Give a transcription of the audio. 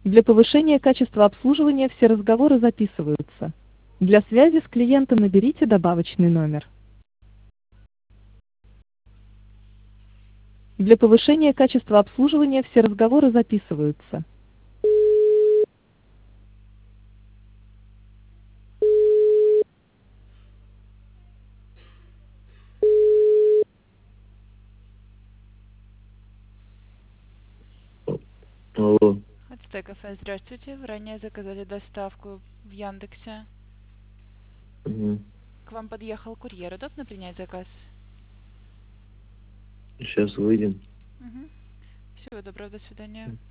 Для повышения качества обслуживания все разговоры записываются. Для связи с клиентом наберите добавочный номер. Для повышения качества обслуживания все разговоры записываются. Алло. Ацтек кафе, здравствуйте. Вы ранее заказали доставку в Яндексе. Мгм. К вам подъехал курьер. Удобно принять заказ? Сейчас выйдем. Угу. Всего доброго, до свидания.